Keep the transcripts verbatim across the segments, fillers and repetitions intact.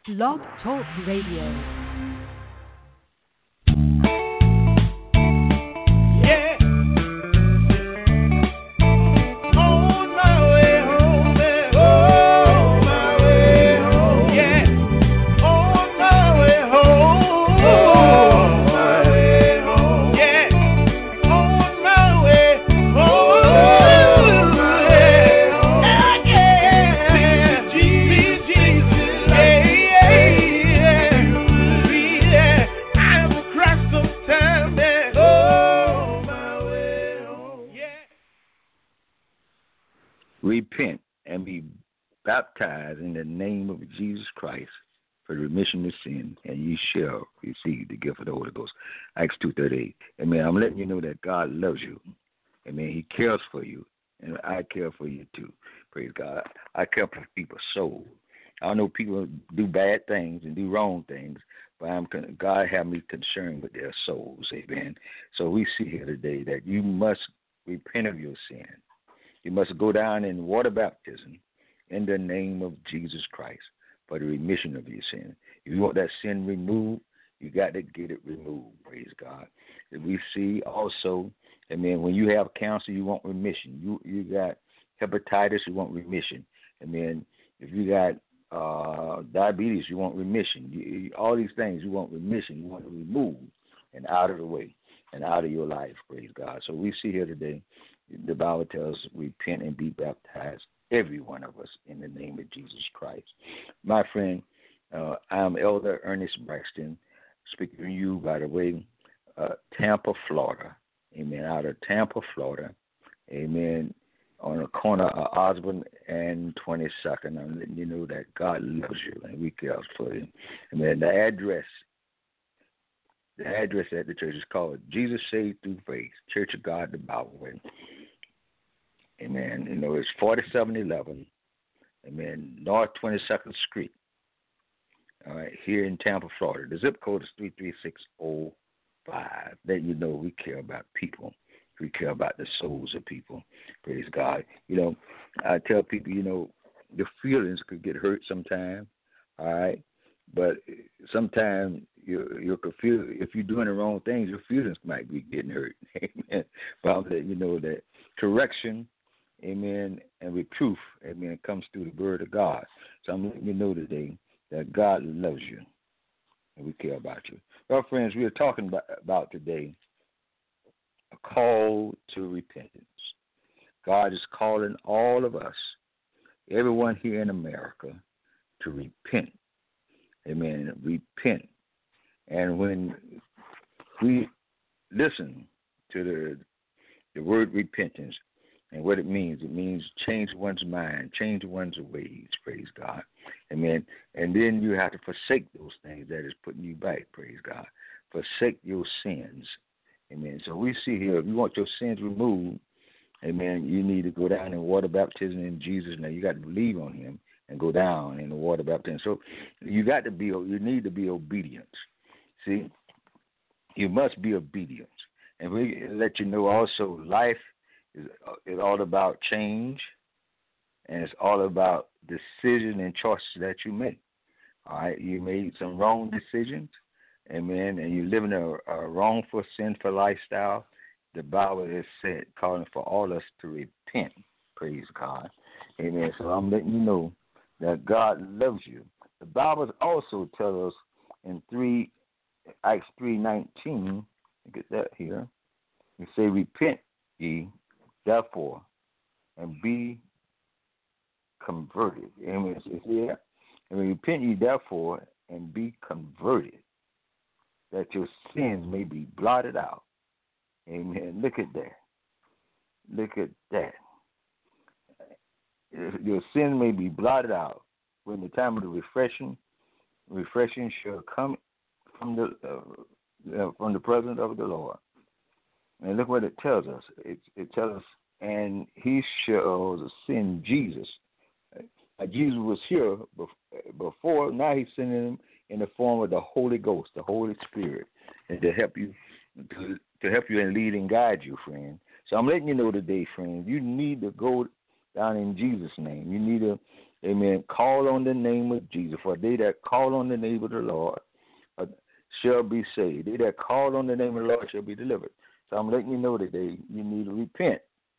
Blog Talk Radio. Repent and be baptized in the name of Jesus Christ for the remission of sin, and ye shall receive the gift of the Holy Ghost. Acts two thirty-eight. Amen. I'm letting you know that God loves you. Amen. He cares for you, and I care for you too. Praise God. I care for people's soul. I know people do bad things and do wrong things, but I'm God have me concerned with their souls. Amen. So we see here today that you must repent of your sin. You must go down in water baptism in the name of Jesus Christ for the remission of your sin. If you want that sin removed, you got to get it removed. Praise God. And we see also, I mean, when you have cancer, you want remission. You you got hepatitis, you want remission. And then if you got uh, diabetes, you want remission. You, you, all these things, you want remission. You want to remove and out of the way and out of your life. Praise God. So we see here today, the Bible tells us, repent and be baptized, every one of us, in the name of Jesus Christ. My friend, uh, I am Elder Ernest Braxton, speaking to you, by the way, uh, Tampa, Florida. Amen. Out of Tampa, Florida. Amen. On the corner of Osborne and twenty-second. I'm letting you know that God loves you and we care for you. Amen. The address, the address at the church is called Jesus Saved Through Faith, Church of God, the Bible Way. Amen. You know, it's forty-seven eleven, amen, North twenty-second Street, all right, here in Tampa, Florida. The zip code is three three six zero five. Let you know we care about people. We care about the souls of people. Praise God. You know, I tell people, you know, your feelings could get hurt sometimes, all right, but sometimes you you could feel, if you're doing the wrong things, your feelings might be getting hurt. Amen. But I'm letting you know that correction, amen, and reproof, amen, comes through the word of God. So I'm letting you know today that God loves you and we care about you. Well, friends, we are talking about, about today a call to repentance. God is calling all of us, everyone here in America, to repent. Amen. Repent. And when we listen to the the word repentance and what it means, it means change one's mind, change one's ways, praise God. Amen. And then you have to forsake those things that is putting you back, praise God. Forsake your sins. Amen. So we see here, if you want your sins removed, amen, you need to go down in water baptism in Jesus' name. You got to believe on him and go down in the water baptism. So you got to be, you need to be obedient. See, you must be obedient. And we let you know also, life is, is all about change, and it's all about decision and choices that you make. All right, you made some wrong decisions, amen, and you're living a, a wrongful, sinful lifestyle. The Bible has said, calling for all of us to repent. Praise God. Amen. So I'm letting you know that God loves you. The Bible also tells us in three Acts three nineteen, get that here. We say, repent ye therefore and be converted. Amen. It's here. And repent ye therefore and be converted, that your sins may be blotted out. Amen. Look at that. Look at that. Your sin may be blotted out when the time of the refreshing, refreshing shall come from the uh, from the presence of the Lord. And look what it tells us. It, it tells us, and he shall send Jesus. Uh, Jesus was here before. Now he's sending him in the form of the Holy Ghost, the Holy Spirit, and to help you to, to help you and lead and guide you, friend. So I'm letting you know today, friend, you need to go down in Jesus' name. You need to, amen, call on the name of Jesus. For they that call on the name of the Lord uh, shall be saved. They that call on the name of the Lord shall be delivered. So I'm letting you know today, you need to repent,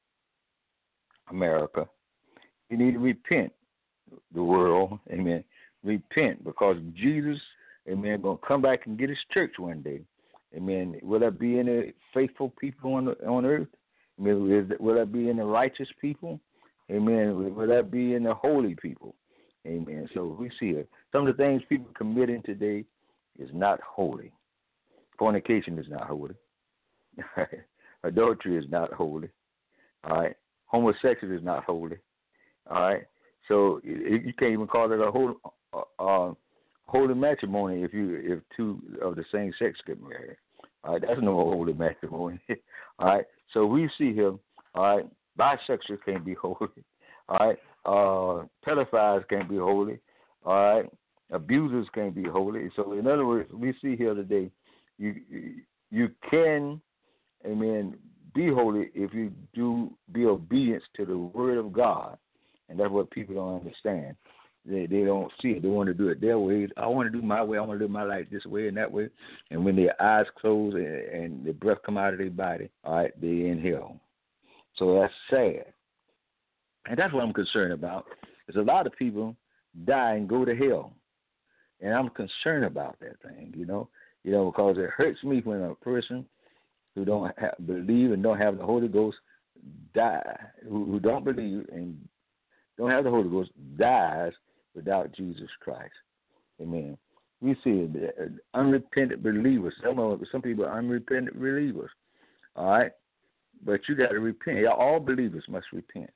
America. You need to repent, the world, amen. Repent, because Jesus, amen, going to come back and get his church one day. Amen. Will there be any faithful people on the, on earth? Amen. Is, will there be any righteous people? Amen. Will there be any holy people? Amen. So we see it. Some of the things people committing today is not holy. Fornication is not holy. Adultery is not holy. All right. Homosexual is not holy. All right. So you can't even call it a holy, uh, holy matrimony if you if two of the same sex get married. All right. That's no holy matrimony. All right. So we see here. All right. Bisexuals can't be holy. All right. Uh, pedophiles can't be holy. All right. Abusers can't be holy. So in other words, we see here today, you you can, amen, be holy if you do be obedient to the word of God, and that's what people don't understand. They they don't see it. They want to do it their way. I want to do my way. I want to live my life this way and that way. And when their eyes close and, and the breath come out of their body, all right, they in hell. So that's sad. And that's what I'm concerned about. There's a lot of people die and go to hell. And I'm concerned about that thing, you know, you know, because it hurts me when a person who don't have, believe and don't have the Holy Ghost die, who, who don't believe and don't have the Holy Ghost dies without Jesus Christ. Amen. We see it, unrepentant believers. Some of some people are unrepentant believers. All right, but you got to repent. All believers must repent.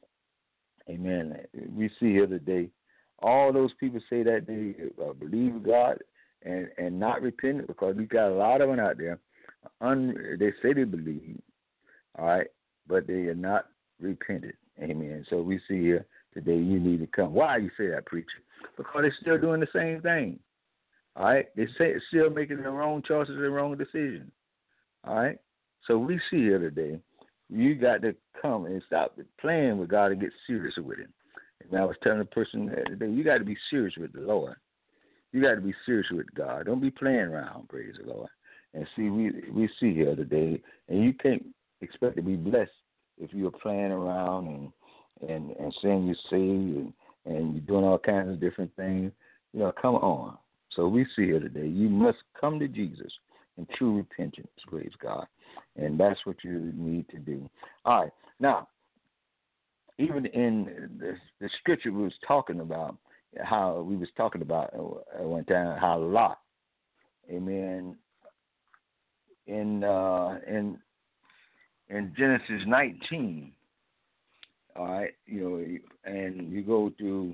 Amen. We see here today, all those people say that they uh, believe God and, and not repentant, because we got a lot of them out there. Un, they say they believe, all right, but they are not repented. Amen. So we see here today, you need to come. Why you say that, preacher? Because they're still doing the same thing. All right, they say still making the wrong choices and wrong decisions. All right, so we see here today, you got to come and stop playing with God and get serious with Him. And I was telling a person today, you got to be serious with the Lord. You got to be serious with God. Don't be playing around. Praise the Lord. And see, we we see here today, and you can't expect to be blessed if you're playing around and and, and saying you're saved and, and you're doing all kinds of different things. You know, come on. So we see here today, you must come to Jesus in true repentance, praise God. And that's what you need to do. All right. Now, even in the, the scripture we was talking about, how we was talking about at one time, how Lot, amen, in uh, in in Genesis nineteen, all right, you know, and you go through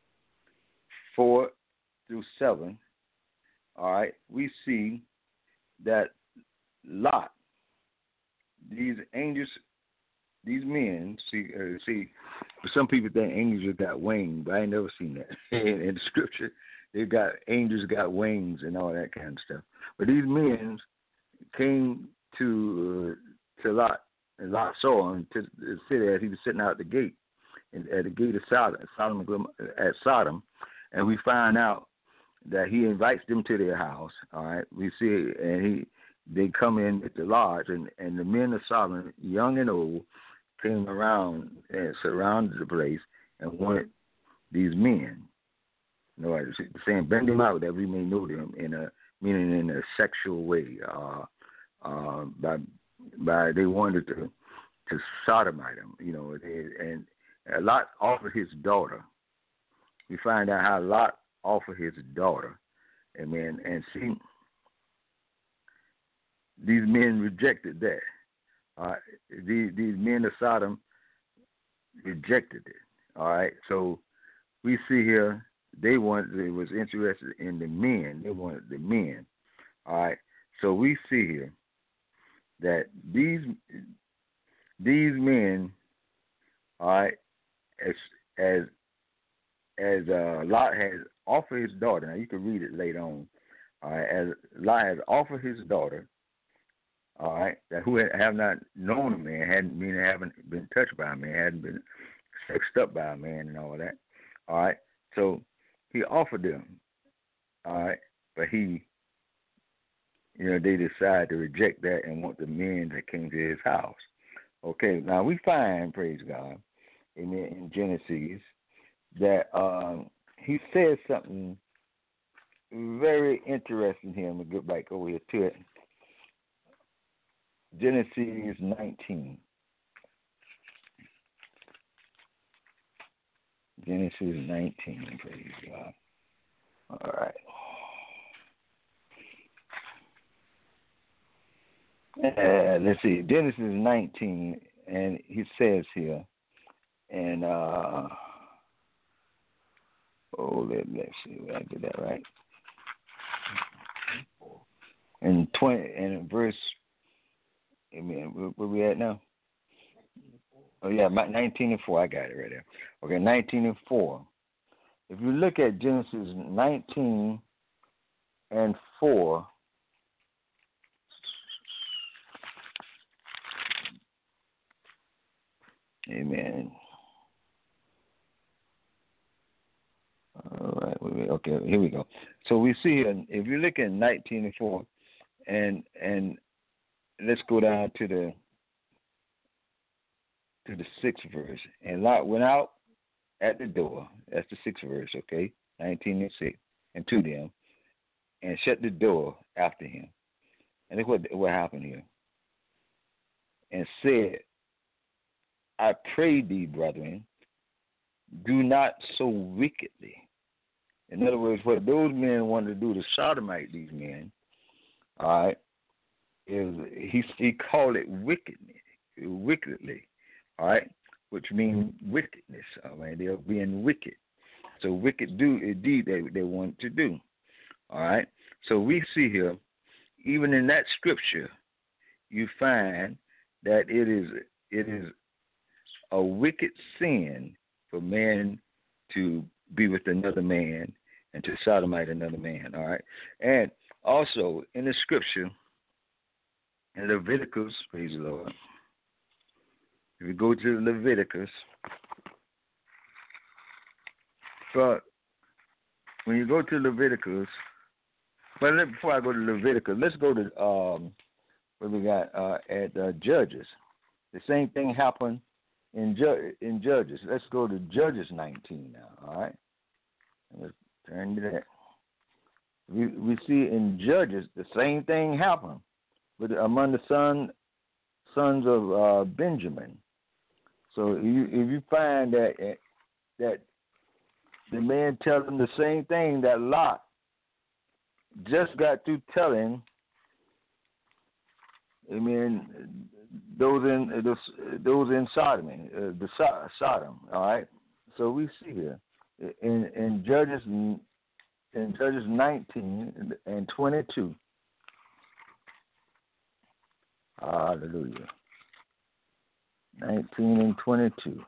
four through seven, all right, we see that Lot, these angels, these men, see, uh, see, some people think angels got wings, but I ain't never seen that in, in the scripture. They got angels got wings and all that kind of stuff. But these men came to uh, to Lot, and Lot saw him to the city as he was sitting out the gate, and at the gate of Sodom, Sodom at Sodom, and we find out that he invites them to their house. All right, we see, and he they come in at the lodge, and, and the men of Sodom, young and old, came around and surrounded the place and wanted these men. You know, saying, bring them out that we may know them, in a meaning in a sexual way. Uh, uh, by by they wanted to to sodomize them. You know, they, and Lot offered his daughter. We find out how Lot offered his daughter. Amen. And see, these men rejected that. Uh, these, these men of Sodom rejected it. All right. So we see here they wanted, they was interested in the men. They wanted the men. All right. So we see here that these these men, all right, as as as uh, Lot has offered his daughter. Now you can read it later on. All right, as Lot has offered his daughter. All right, that who have not known a man, hadn't meaning haven't been touched by a man, hadn't been sexed up by a man, and all that. All right. So he offered them. All right. But he, you know, they decided to reject that and want the men that came to his house. Okay. Now we find, praise God, amen, in Genesis that um, he says something very interesting here. I'm going to get back over here to it. Genesis nineteen. Genesis nineteen, praise God. All right. Uh, let's see, Genesis nineteen, and he says here, and, uh, oh, let, let's see, I did that right. And twenty, and verse, amen, where, where we at now? Oh, yeah, nineteen and four, I got it right there. Okay, nineteen and four. If you look at Genesis nineteen and four, amen. All right, okay, here we go. So we see here, if you look at nineteen and four, and and let's go down to the to the sixth verse. And Lot went out at the door. That's the sixth verse, okay? nineteen and six. And to them, and shut the door after him. And look what what happened here. And said, I pray thee, brethren, do not so wickedly. In other words, what those men wanted to do to sodomite these men, all right, is he he called it wickedness, wickedly, all right, which means wickedness. All right, they're being wicked. So wicked do indeed they they want to do. All right. So we see here, even in that scripture, you find that it is it is a wicked sin for man to be with another man and to sodomite another man. All right. And also in the scripture, in Leviticus, praise the Lord. If you go to Leviticus, but when you go to Leviticus, but before I go to Leviticus, let's go to um, what we got uh, at uh, Judges. The same thing happened in Ju- in Judges. Let's go to Judges nineteen now. All right, let's turn to that. We we see in Judges the same thing happened, with among the son sons of uh, Benjamin. So if you, if you find that that the man tells them the same thing that Lot just got through telling, I mean, those in those in Sodom, uh, the Sodom. All right. So we see here in in Judges in Judges nineteen and twenty-two. Hallelujah. nineteen and twenty-two.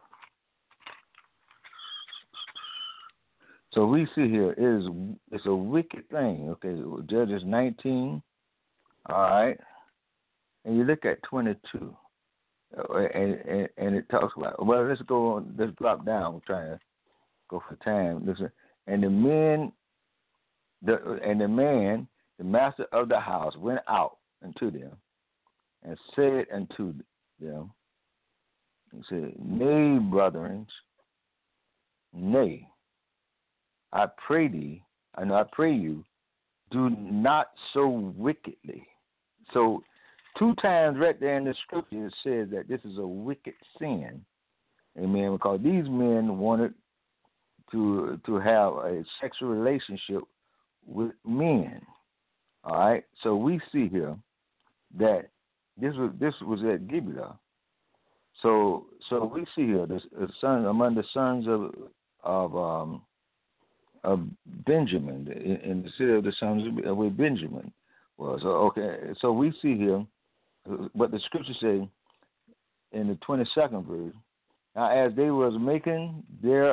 So we see here it is it's a wicked thing. Okay, Judges nineteen. All right, and you look at twenty-two, and and, and it talks about. Well, let's go on. Let's drop down. We're trying to go for time. Listen, and the men, the and the man, the master of the house, went out unto them, and said unto them, he said, Nay, brethren, nay. I pray thee, and I pray you, do not so wickedly. So, two times right there in the scripture it says that this is a wicked sin. Amen. Because these men wanted to to have a sexual relationship with men. All right. So we see here that this was this was at Gibeah. So so we see here the, the son among the sons of of um. of Benjamin, in the city of the sons of where Benjamin was. Okay, so we see here what the scripture say in the twenty-second verse. Now, as they was making their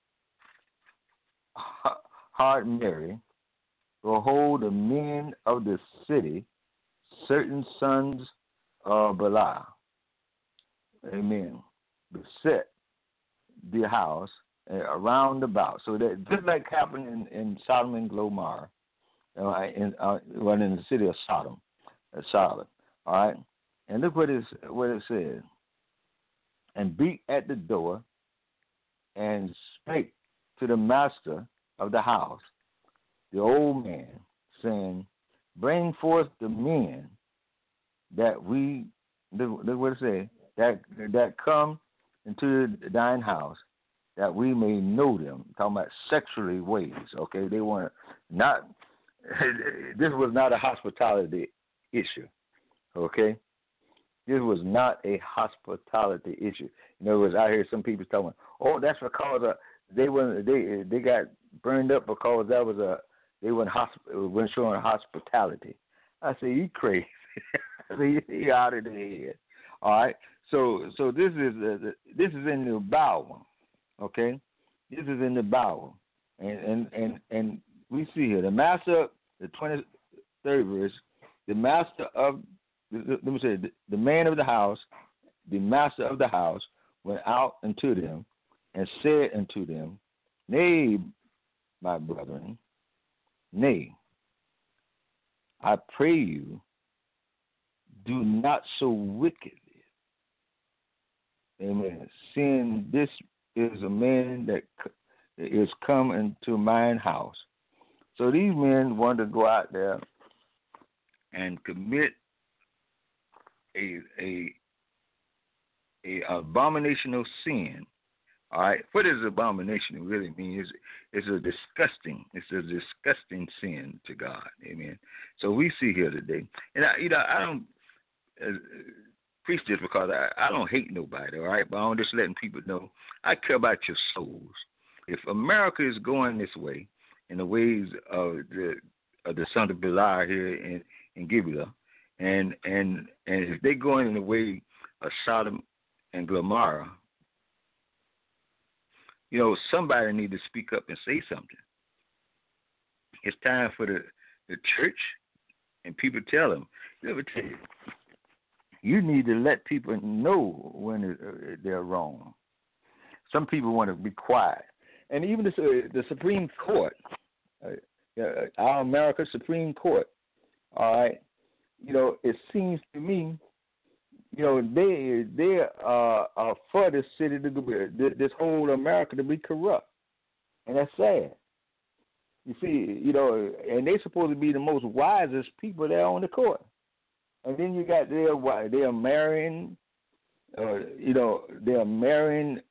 heart merry, behold, the men of the city, certain sons of Belial, amen, beset the house uh, around about. So that just like happened in, in Sodom and Gomorrah, uh, in uh, well, in the city of Sodom, uh, Sodom. All right, and look what it what it says. And beat at the door, and spake to the master of the house, the old man, saying, bring forth the men that we, look what it says, that that come into thine house, that we may know them. Talking about sexually ways, okay? They want to not, this was not a hospitality issue, okay? This was not a hospitality issue. In other words, I hear some people talking, oh, that's because uh, they were they they got burned up because that was a they weren't hosp- weren't showing hospitality. I say, you crazy? I say, you out of the head. All right. So so this is uh, this is in the Bible, okay? This is in the Bible, and and and, and we see here the master, the twenty-third verse, the master of let me say, the man of the house, the master of the house, went out unto them and said unto them, nay, my brethren, nay, I pray you, do not so wickedly. Amen. Seeing this is a man that is come into mine house. So these men wanted to go out there and commit A, a a abomination of sin. All right, what is abomination? It really means it's, it's a disgusting, it's a disgusting sin to God. Amen. So we see here today, and I, you know, I don't uh, preach this because I, I don't hate nobody. All right, but I'm just letting people know I care about your souls. If America is going this way, in the ways of the of the son of Beliar here in in Gibeah, And and and if they're going in the way of Sodom and Gomorrah, you know, somebody need to speak up and say something. It's time for the, the church and people tell them. Let me tell you, you need to let people know when they're wrong. Some people want to be quiet. And even the, the Supreme Court, uh, our American Supreme Court, all right, you know, it seems to me, you know, they they uh, are for this city to be, this whole America to be corrupt, and that's sad. You see, you know, and they're supposed to be the most wisest people there on the court, and then you got their they are marrying, uh, you know, they are marrying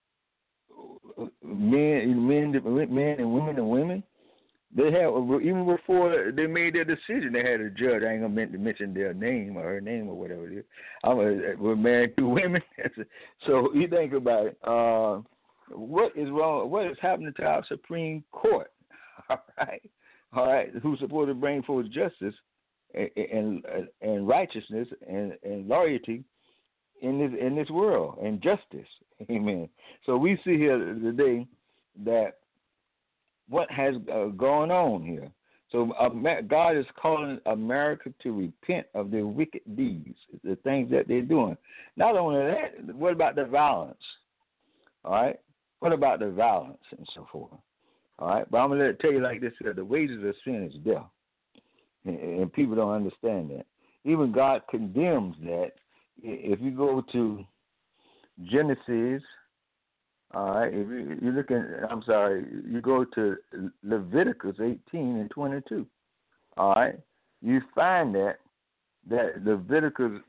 men, men, men and women and women. They have, even before they made their decision, they had a judge. I ain't gonna mention their name or her name or whatever it is. I'm a, we're married to women, so you think about it. Uh, what is wrong? What is happening to our Supreme Court? All right, all right, who's supposed to bring forth justice and and, and righteousness and, and loyalty in this in this world and justice. Amen. So we see here today that what has uh, gone on here. So uh, God is calling America to repent of their wicked deeds, the things that they're doing. Not only that, what about the violence? All right? What about the violence and so forth? All right? But I'm going to let it tell you like this here. The wages of sin is death. And, and people don't understand that. Even God condemns that. If you go to Genesis, all right, if you, you look at, I'm sorry, you go to Leviticus eighteen and twenty-two. All right, you find that that Leviticus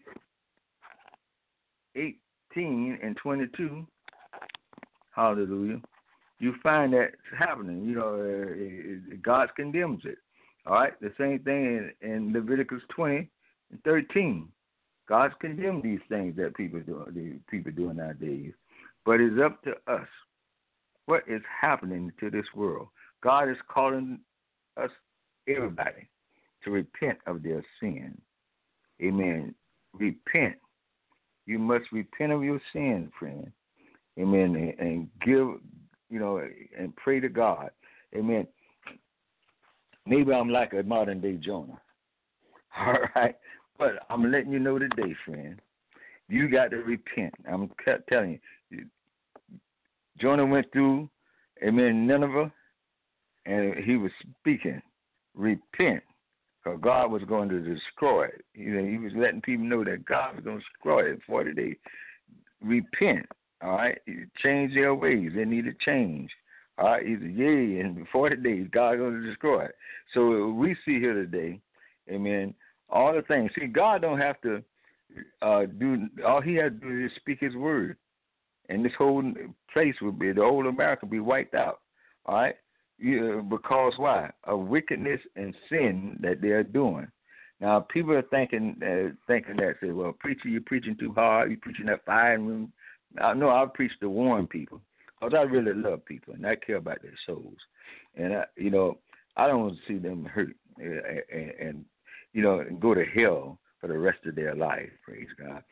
eighteen and twenty-two, hallelujah, you find that happening. You know, uh, God condemns it. All right, the same thing in, in Leviticus twenty and thirteen. God's condemned these things that people do, the people do nowadays. But it's up to us. What is happening to this world? God is calling us, everybody, to repent of their sin. Amen. Repent. You must repent of your sin, friend. Amen. And, and give, you know, and pray to God. Amen. Maybe I'm like a modern day Jonah. All right. But I'm letting you know today, friend. You got to repent. I'm telling you. Jonah went through amen, Nineveh, and he was speaking, repent, because God was going to destroy it. He, he was letting people know that God was going to destroy it in forty days. Repent, all right? Change their ways. They need to change. All right, he said, yea, in forty days, God is going to destroy it. So we see here today, amen, all the things. See, God don't have to uh, do, all he has to do is speak his word. And this whole place would be, the whole America would be wiped out, all right? Yeah, because why? Of wickedness and sin that they're doing. Now, people are thinking uh, thinking that, say, well, preacher, you're preaching too hard. You're preaching that fire room. I, no, I preach to warn people. Because I really love people, and I care about their souls. And, I, you know, I don't want to see them hurt and, and, and, you know, go to hell for the rest of their life, praise God,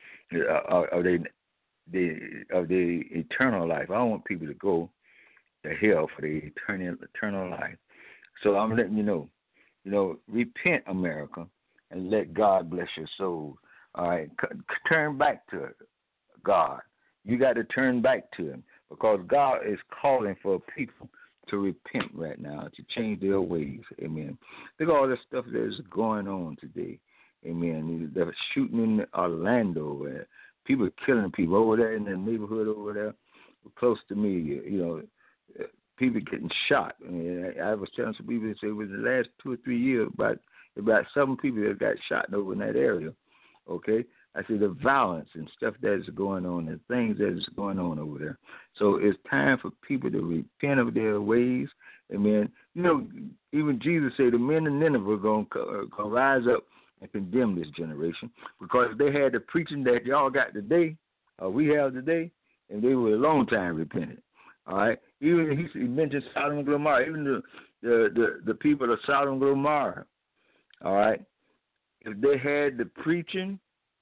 of they, they, of their eternal life. I don't want people to go to hell for their eternal, eternal life. So I'm letting you know, you know, repent, America, and let God bless your soul. All right, C- turn back to God. You got to turn back to him. Because God is calling for people to repent right now, to change their ways. Amen. Look at all this stuff that is going on today. Amen. They're shooting in Orlando. And people are killing people over there in the neighborhood over there, close to me. You know, people getting shot. I mean, I was telling some people, say it was the last two or three years, about about seven people that got shot over in that area. Okay. I see the violence and stuff that is going on and things that is going on over there. So it's time for people to repent of their ways. Amen. You know, even Jesus said the men of Nineveh are going to rise up and condemn this generation because they had the preaching that y'all got today, or we have today, and they were a long time repentant. All right. Even he mentioned Sodom and Gomorrah, even the, the, the, the people of Sodom and Gomorrah. All right. If they had the preaching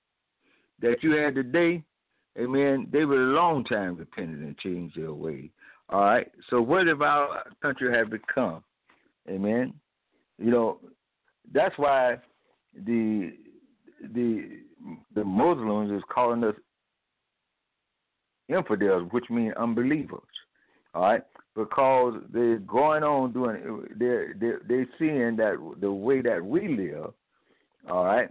that you had today, amen, they were a long time repentant and changed their ways. All right. So what if our country have become? Amen. You know, that's why the the the Muslims is calling us infidels, which means unbelievers. All right, because they're going on doing they're they're, they're seeing that the way that we live, all right,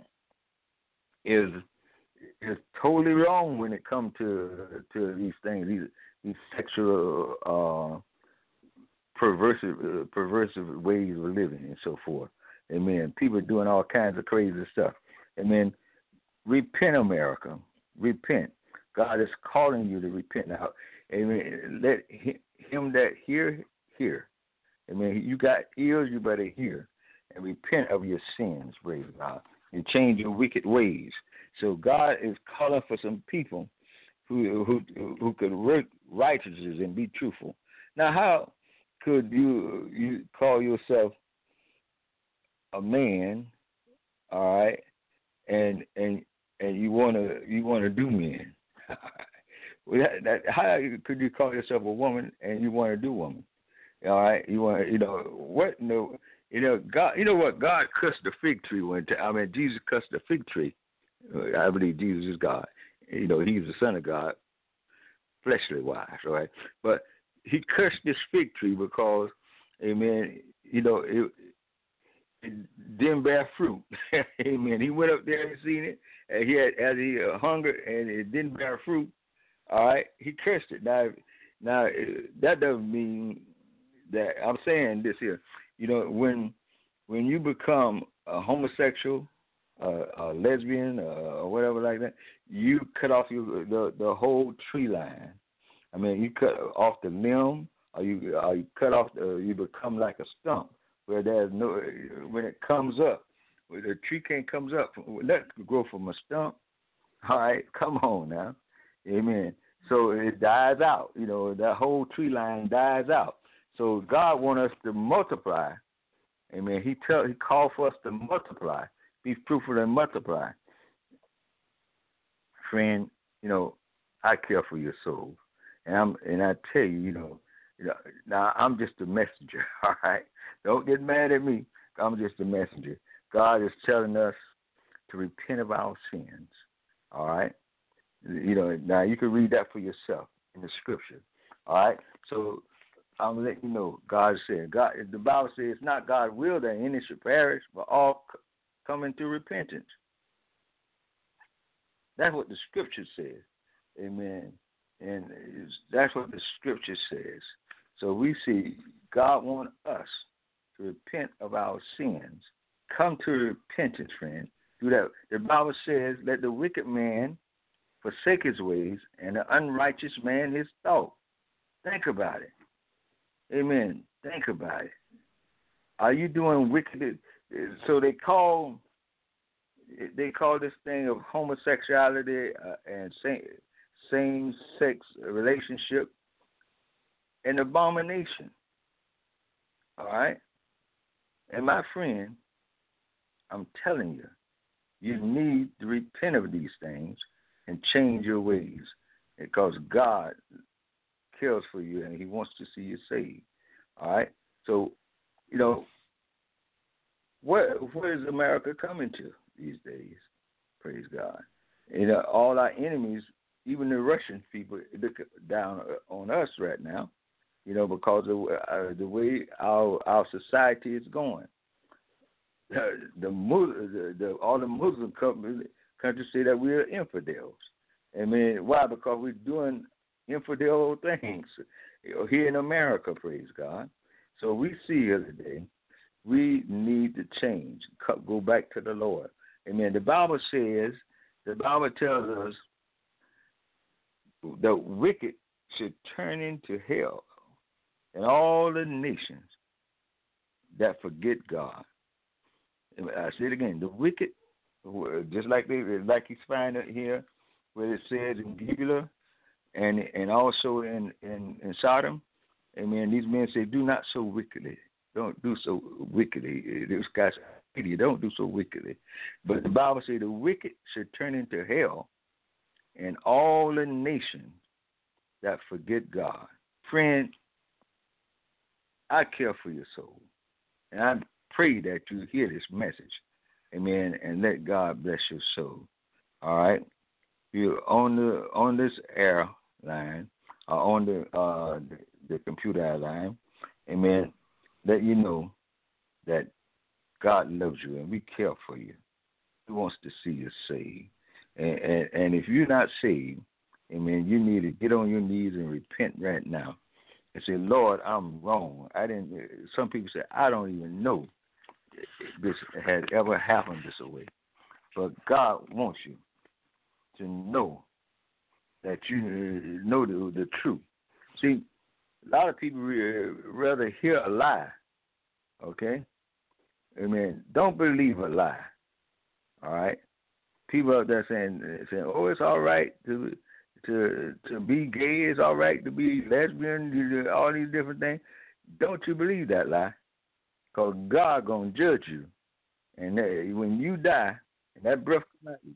is is totally wrong when it comes to to these things, these these sexual uh, perversive uh, perversive ways of living and so forth. Amen. People are doing all kinds of crazy stuff. Amen. Repent, America. Repent. God is calling you to repent now. Amen. Let him that hear, hear. Amen. You got ears, you better hear. And repent of your sins, praise God. And change your wicked ways. So God is calling for some people who who who could work righteousness and be truthful. Now, how could you you call yourself a man, all right, and and and you wanna you wanna do men? Well, that, that, how could you call yourself a woman and you want to do woman? All right, you want you know what? No, you know God. You know what? God cursed the fig tree one time. I mean, Jesus cursed the fig tree. I believe Jesus is God. You know, He's the Son of God, fleshly wise, right? But He cursed this fig tree because, amen. You know, it, it didn't bear fruit. Amen. He went up there and seen it, and he had as he uh, hungered, and it didn't bear fruit. All right, he cursed it. Now, now that doesn't mean that I'm saying this here. You know, when when you become a homosexual, uh, a lesbian, uh, or whatever like that, you cut off your the the whole tree line. I mean, you cut off the limb, or you or you cut off the, you become like a stump where there's no when it comes up, where the tree can't comes up. Let it grow from a stump. All right, come on now. Amen. So it dies out. You know, that whole tree line dies out. So God wants us to multiply. Amen. He tell He called for us to multiply. Be fruitful and multiply. Friend, you know, I care for your soul. And I'm and I tell you, you know, you know, now I'm just a messenger, all right? Don't get mad at me. I'm just a messenger. God is telling us to repent of our sins. All right? You know, now you can read that for yourself in the scripture. All right? So I'm letting you know. God said, God. The Bible says it's not God's will that any should perish, but all c- come into repentance. That's what the Scripture says. Amen. And it's, that's what the Scripture says. So we see God wants us to repent of our sins. Come to repentance, friend. Do that. The Bible says, let the wicked man forsake his ways, and the unrighteous man his thought. Think about it. Amen. Think about it. Are you doing wicked? So they call they call this thing of homosexuality uh, and same-sex relationship an abomination. All right? And my friend, I'm telling you, you need to repent of these things and change your ways, because God cares for you and He wants to see you saved. All right? So, you know, where where is America coming to these days? Praise God. You know, all our enemies, even the Russian people, look down on us right now, you know, because of uh, the way our our society is going. Uh, the, the, the all the Muslim countries, countries say that we are infidels. I mean, why? Because we're doing infidel things here in America, praise God. So we see here today, we need to change, go back to the Lord. Amen. The Bible says, the Bible tells us the wicked should turn into hell, and all the nations that forget God. I say it again, the wicked, just like they, like he's finding here, where it says in Gibeah and and also in, in, in Sodom, amen, these men say, do not so wickedly. Don't do so wickedly. These guys are idiot. Don't do so wickedly. But the Bible says the wicked should turn into hell, and all the nations that forget God. Friend, I care for your soul, and I pray that you hear this message, amen, and let God bless your soul. All right, you're on the on this air line, or on the uh, the, the computer line, amen. Let you know that God loves you and we care for you. He wants to see you saved, and, and and if you're not saved, amen, you need to get on your knees and repent right now, and say, Lord, I'm wrong. I didn't. Some people say, I don't even know this had ever happened this way. But God wants you to know that you know the, the truth. See, a lot of people rather hear a lie, okay? Amen. Don't believe a lie, all right? People out there saying, saying, oh, it's all right to to to be gay, it's all right to be lesbian, all these different things. Don't you believe that lie? Because God going to judge you. And that, when you die, and that breath come out of you,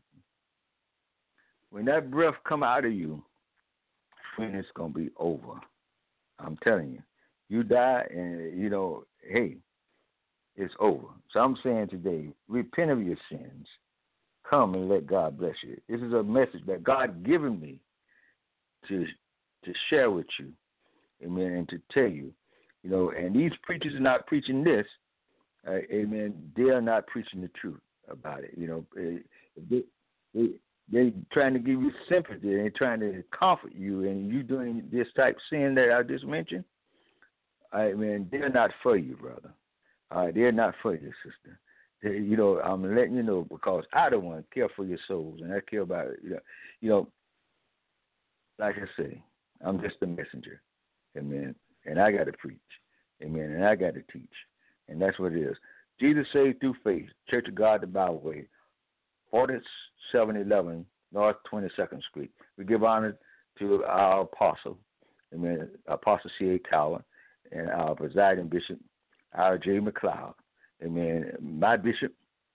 when that breath come out of you, when it's going to be over. I'm telling you. You die and, you know, hey, it's over. So I'm saying today, repent of your sins. Come and let God bless you. This is a message that God given me to to share with you, amen, and to tell you. You know, and these preachers are not preaching this, uh, amen. They are not preaching the truth about it. You know, they, they, they're trying to give you sympathy. They're trying to comfort you, and you doing this type of sin that I just mentioned, I mean, they're not for you, brother. All right, they're not for you, sister. They, you know, I'm letting you know because I don't want to care for your souls, and I care about it. You know, you know, like I say, I'm just a messenger, amen. And I got to preach, amen, and I got to teach, and that's what it is. Jesus saved through faith, Church of God, the Bible Way, forty-seven eleven North twenty-second Street. We give honor to our apostle, amen, Apostle C A Tower, and our presiding bishop, R J McLeod, amen. My bishop,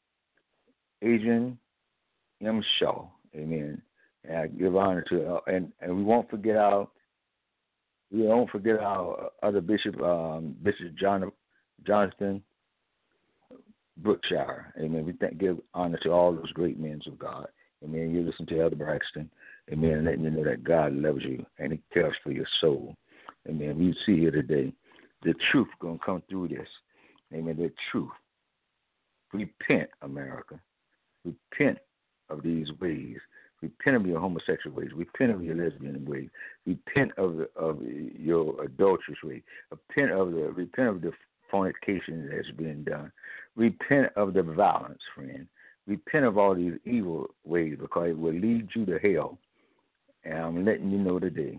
Adrian M. Shaw, amen. And I give honor to, uh, and and we won't forget our. We won't forget our other bishop, um, Bishop John, Jonathan Brookshire. Amen. We thank, give honor to all those great men of God. Amen. You listen to Elder Braxton. Amen. Letting you know that God loves you and He cares for your soul. Amen. We see here today the truth going to come through this. Amen. The truth. Repent, America. Repent of these ways. Repent of your homosexual ways. Repent of your lesbian ways. Repent of the, of your adulterous ways. Repent of the repent of the fornication that's been done. Repent of the violence, friend. Repent of all these evil ways, because it will lead you to hell. And I'm letting you know today,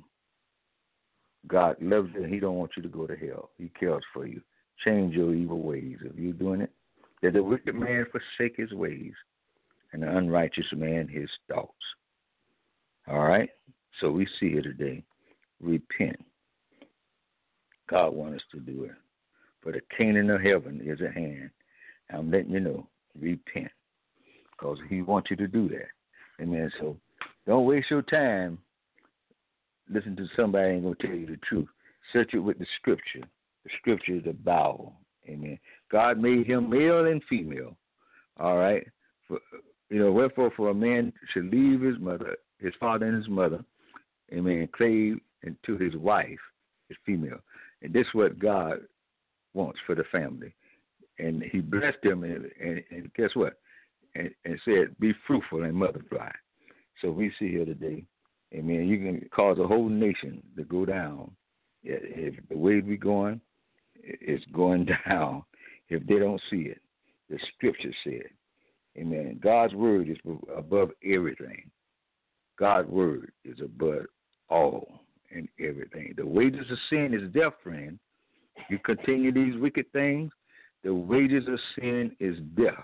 God loves you and He don't want you to go to hell. He cares for you. Change your evil ways. If you're doing it, that the wicked man forsake his ways, and the unrighteous man his thoughts. All right? So we see here today, repent. God wants us to do it. For the kingdom of heaven is at hand. I'm letting you know, repent. Because He wants you to do that. Amen. So don't waste your time. Listen to somebody ain't going to tell you the truth. Search it with the scripture. The scripture is the Bible. Amen. God made him male and female. All right? For, you know, wherefore for a man should leave his mother, his father and his mother, amen, and cleave into his wife, his female. And this is what God wants for the family. And He blessed them, and, and, and guess what? And, and said, be fruitful and multiply. So we see here today, amen, you can cause a whole nation to go down. If the way we're going, it's going down. If they don't see it, the scripture said, amen, God's word is above everything. God's word is above all and everything. The wages of sin is death, friend. You continue these wicked things, the wages of sin is death.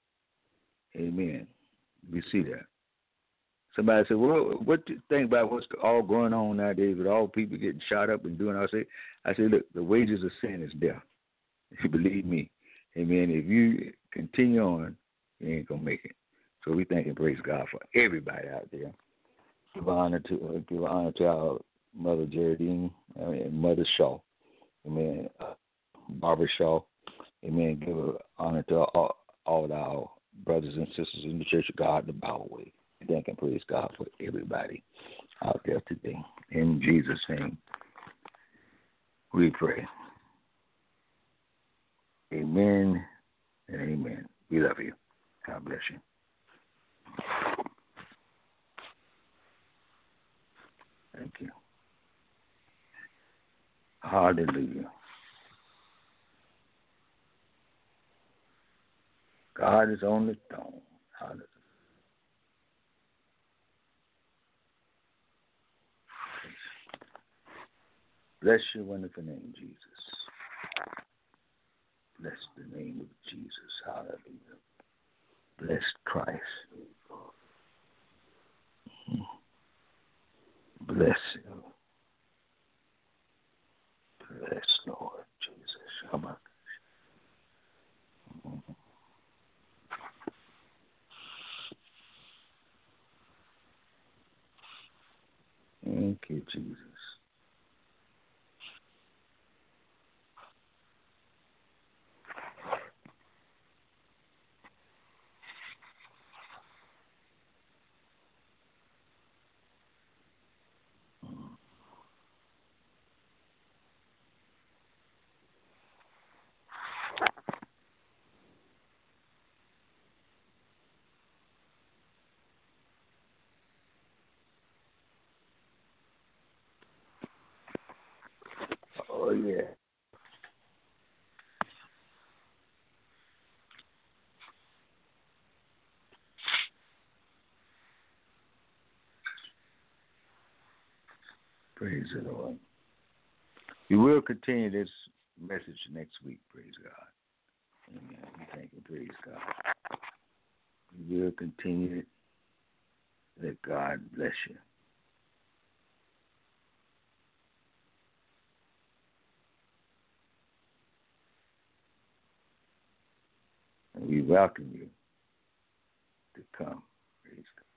Amen. We see that. Somebody said, well, what do you think about what's all going on nowadays with all people getting shot up and doing all that? I say, look, the wages of sin is death. If you believe me, amen, if you continue on, you ain't going to make it. So we thank and praise God for everybody out there. Give honor to, uh, give honor to our Mother Geraldine uh, and Mother Shaw. Amen. Uh, Barbara Shaw. Amen. Give honor to all, all our brothers and sisters in the Church of God, the Bible way. Thank and praise God for everybody out there today. In Jesus' name, we pray. Amen and amen. We love you. God bless you. Thank you. Hallelujah. God is on the throne. Hallelujah. Bless your wonderful name, Jesus. Bless the name of Jesus. Hallelujah. Bless Christ. Bless you. Bless Lord Jesus. Come on. Thank you, Jesus. Oh, yeah. Praise the Lord. We will continue this message next week. Praise God. Amen. We thank and praise God. We will continue it. Let God bless you. And we welcome you to come. Praise God.